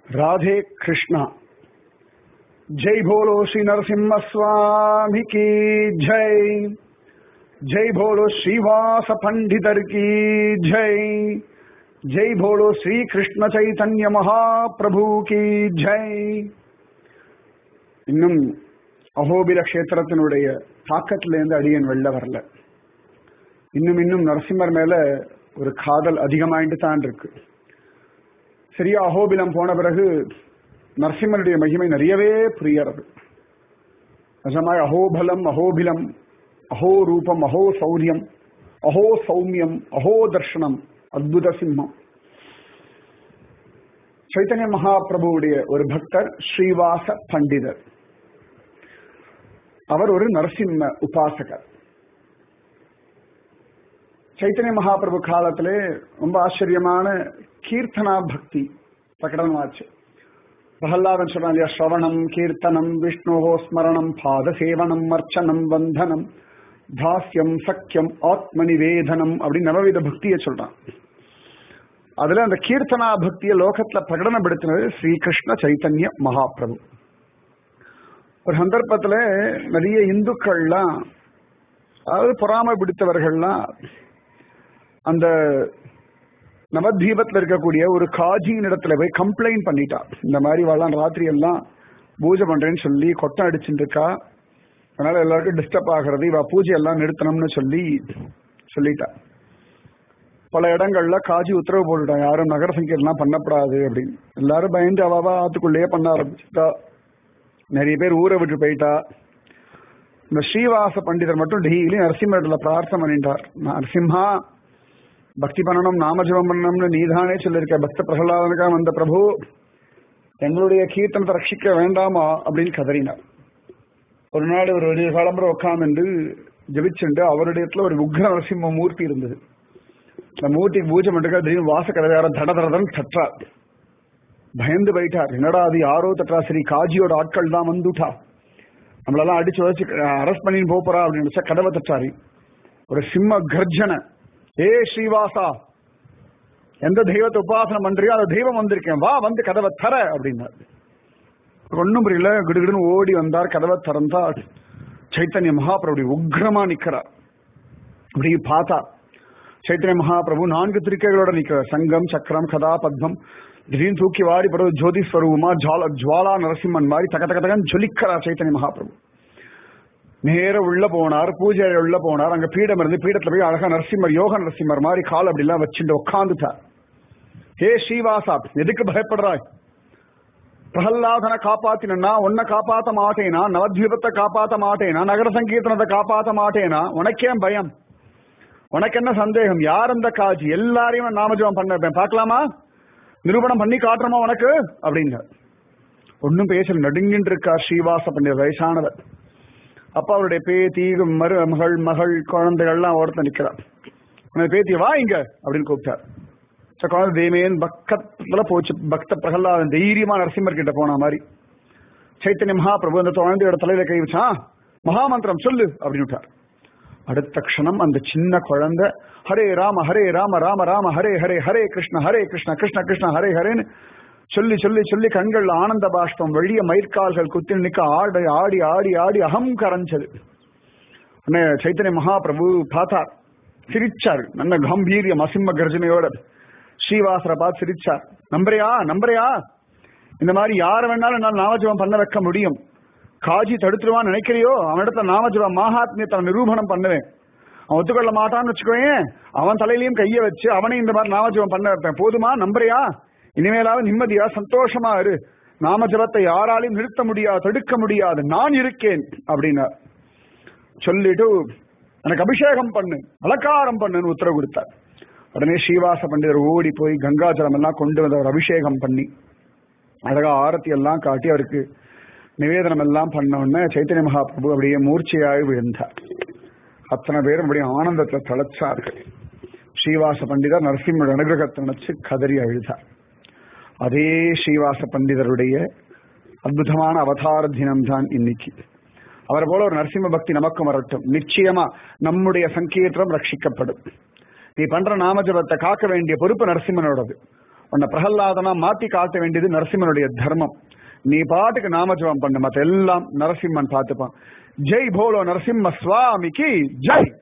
राधे कृष्णा। जय बोलो श्री नरसिम्हा स्वामी की जय। जय बोलो श्रीवास पंडितर की जय। जय बोलो श्री कृष्ण चैतन्य महाप्रभु की जय। இன்னும் அஹோபில கஷேத்திரத்தினுடைய தாக்கத்திலேருந்து அடியன் வெளில வரல. இன்னும் நரசிம்மர் மேல ஒரு காதல் அதிகமாயிட்டு தான் இருக்கு. சரியா அஹோபிலம் போன பிறகு நரசிம்மருடைய மகிமை நிறையவே புரியறது. நிஜமாய் அஹோபலம், அஹோபிலம், அஹோ ரூபம், அஹோ சௌரியம், அஹோ சௌமியம், அஹோ தர்ஷனம், அத்புத சிம்மம். சைத்தன்ய மகாபிரபுவுடைய ஒரு பக்தர் ஸ்ரீவாச பண்டிதர். அவர் ஒரு நரசிம்ம உபாசகர். சைத்தன்ய மகாபிரபு காலத்திலே ரொம்ப ஆச்சரியமான கீர்த்தனா பக்தி பிரகடனமாச்சு. பிரகலாதன் சொன்னான் இல்லையா, ஸ்ரவணம் கீர்த்தனம் விஷ்ணோஹோ ஸ்மரணம் பாத சேவனம் அர்ச்சனம் வந்தனம் தாஸ்யம் சக்கியம் ஆத்ம நிவேதனம் அப்படின்னு நவவித பக்தியை சொல்றான். அதுல அந்த கீர்த்தனா பக்தியை லோகத்துல பிரகடனப்படுத்தினது ஸ்ரீகிருஷ்ண சைத்தன்ய மகாபிரபு. ஒரு சந்தர்ப்பத்துல நிறைய இந்துக்கள்லாம், அதாவது பொறாமை பிடித்தவர்கள்லாம் அந்த நவத்வீபத்தில் இருக்கக்கூடிய ஒரு காஜியின் இடத்துல போய் கம்ப்ளைண்ட் பண்ணிட்டா. இந்த மாதிரி வாழலாம் ராத்திரி எல்லாம் பூஜை பண்றேன்னு சொல்லி கொட்டம் அடிச்சுட்டு இருக்கா, அதனால எல்லாருக்கும் டிஸ்டர்ப் ஆகிறது, இவ பூஜை எல்லாம் நிறுத்தணும்னு சொல்லிட்டா. பல இடங்கள்ல காஜி உத்தரவு போட்டுட்டா, யாரும் நகர சங்கீர்லாம் பண்ணப்படாது அப்படின்னு. எல்லாரும் பயந்து அவாவா ஆத்துக்குள்ளேயே பண்ண ஆரம்பிச்சுட்டா. நிறைய பேர் ஊரை விட்டு போயிட்டா. இந்த ஸ்ரீவாச பண்டிதர் மட்டும் டெய்லி நரசிம்மர்ல பிரார்த்தனை பண்ணிட்டார். நரசிம்ஹா, பக்தி பண்ணணும், நாமஜபம் பண்ணணும்னு நீதானே சொல்லியிருக்க. பக்த பிரகலாதனுக்காக வந்த பிரபு, எங்களுடைய கீர்த்தனத்தை ரட்சிக்க வேண்டாமா அப்படின்னு கதறினார். ஒரு நாள் ஒரு வெளிய காலம்புற உட்காந்து ஜபிச்சுண்டு அவருடைய ஒரு உக்ர நரசிம்ம மூர்த்தி இருந்தது. அந்த மூர்த்திக்கு பூஜை பண்ணிருக்கா. திடீர்னு வாச கதவையார தடதரதன் தட்டார். பயந்து போயிட்டார். என்னடா அது யாரோ தட்டா, சரி காஜியோட ஆட்கள் தான் வந்துட்டா, நம்மளெல்லாம் அடிச்சு வச்சு அரெஸ்ட் பண்ணின்னு போறா அப்படின்னு நினைச்சா கதவை தட்டாரி. ஒரு சிம்ம கர்ஜனை, ஏ ஸ்ரீவாசா, எந்த தெய்வத்தை உபாசனம் பண்றியோ அந்த தெய்வம் வந்திருக்கேன், வா வந்து கதவை தர அப்படின்னாரு. ஒன்னும் புரியல, கிடுகிடுன்னு ஓடி வந்தார். கதவை திறந்தா சைத்தன்ய மகாபிரபு உக்ரமா நிக்கிறார். அப்படி பார்த்தா சைத்தன்ய மகாபிரபு 4 திருக்கைகளோட நிக்கிறார். சங்கம், சக்கரம், கதா, பத்மம். திடீர்னு தூக்கி வாரி பிறகு ஜோதி ஸ்வரூபமா ஜுவாலா நரசிம்மன் மாதிரி தக தக தகன்னு ஜொலிக்கிறார் சைத்தன்ய மகாபிரபு. நேர உள்ள போனார், பூஜை உள்ள போனார். அங்க பீடம் இருந்து பீடத்துல போய் அழகா நரசிம்மர், யோக நரசிம்மர் மாதிரி கால் அப்படி எல்லாம் வச்சுட்டு உட்காந்துட்டார். ஹே ஸ்ரீவாசா, எதுக்கு பயப்படுறாய்? பிரகல்லாதனை காப்பாத்தினா உன்னை காப்பாத்த மாட்டேனா, நவத்வீபத்தை காப்பாத்த மாட்டேனா, நகர சங்கீர்த்தனத்தை காப்பாத்த மாட்டேனா, உனக்கே பயம்? உனக்கு என்ன சந்தேகம்? யார் அந்த காஜி? எல்லாரையும் நாமஜபம் பண்ண வைப்பேன், பார்க்கலாமா? நிரூபணம் பண்ணி காட்டுறமா உனக்கு அப்படின்னு. ஒன்னும் பேசல, நடுங்கின்னு இருக்கா ஸ்ரீவாச பண்டிதர், வயசானவர். அப்பா அவருடைய பேத்தி, மகள் குழந்தைகள்லாம் ஓரத்துல நிக்கிறார். உனக்கு பேத்தி வா இங்க அப்படின்னு கூப்பிட்டார். குழந்தை தேமேன் பக்கத்துல போச்சு. பக்த பிரகலாதன் தைரியமா நரசிம்மர் கிட்ட போன மாதிரி. சைத்தன்ய மகாபிரபு அந்த குழந்தையோட தலையில கை வச்சா, மகாமந்திரம் சொல்லு அப்படின்னு விட்டார். அடுத்த க்ஷணம் அந்த சின்ன குழந்தை ஹரே ராம ஹரே ராம ராம ராம ஹரே ஹரே ஹரே கிருஷ்ண கிருஷ்ண கிருஷ்ண ஹரே ஹரேன்னு சொல்லி சொல்லி சொல்லி கண்கள் ஆனந்த பாஷ்பம் வெளிய மயிர்கால்கள் குத்தி நிக்க ஆடி ஆடி ஆடி ஆடி அகம் கரைஞ்சது. சைத்தன்ய மகாபிரபு பார்த்தார், சிரிச்சார். நல்ல கம்பீரியம் அசிம்ம கர்ஜனையோட ஸ்ரீவாசரை பார்த்து சிரிச்சார். நம்புறையா? இந்த மாதிரி யார வேணாலும் என்னால் நாமஜபம் பண்ண வைக்க முடியும். காஜி தடுத்துருவான்னு நினைக்கிறியோ, அவனிடத்துல நாமஜபம் மகாத்மியத்தை நிரூபணம் பண்ணுவேன். அவன் ஒத்துக்கொள்ள மாட்டான்னு வச்சுக்கோயேன், அவன் தலையிலையும் கைய வச்சு அவனையும் இந்த மாதிரி நாமஜபம் பண்ண வைப்பேன். போதுமா? நம்புறியா? இனிமேலாவது நிம்மதியா சந்தோஷமா இரு. நாமஜபத்தை யாராலையும் நிறுத்த முடியாது, தடுக்க முடியாது, நான் இருக்கேன் அப்படின்னா சொல்லிட்டு எனக்கு அபிஷேகம் பண்ணு, அலங்காரம் பண்ணுன்னு உத்தரவு கொடுத்தார். உடனே ஸ்ரீவாச பண்டிதர் ஓடி போய் கங்காஜலம் எல்லாம் கொண்டு வந்து அவர் அபிஷேகம் பண்ணி அழகா ஆரத்தி எல்லாம் காட்டி அவருக்கு நிவேதனம் எல்லாம் பண்ண உடனே சைத்தன்ய மகாபிரபு அப்படியே மூர்ச்சையாகி விழுந்தார். அத்தனை பேரும் அப்படியே ஆனந்தத்தை தளச்சார்கள். ஸ்ரீவாச பண்டிதர் நரசிம்மோட அனுகிரகத்தை நினைச்சு கதறி அழுதார். அதே ஸ்ரீவாச பண்டிதருடைய அற்புதமான அவதார தினம்தான் இன்னைக்கு. அவரை போல ஒரு நரசிம்ம பக்தி நமக்கும் வரட்டும். நிச்சயமா நம்முடைய சங்கீர்த்தனம் ரட்சிக்கப்படும். நீ பண்ற நாமஜபத்தை காக்க வேண்டிய பொறுப்பு நரசிம்மனோடது. உன்னை பிரகல்லாதனா மாத்தி காட்ட வேண்டியது நரசிம்மனுடைய தர்மம். நீ பாட்டுக்கு நாமஜபம் பண்ணு, மத்த எல்லாம் நரசிம்மன் பார்த்துப்பான். ஜெய் போலோ நரசிம்ம சுவாமிக்கு ஜெய்.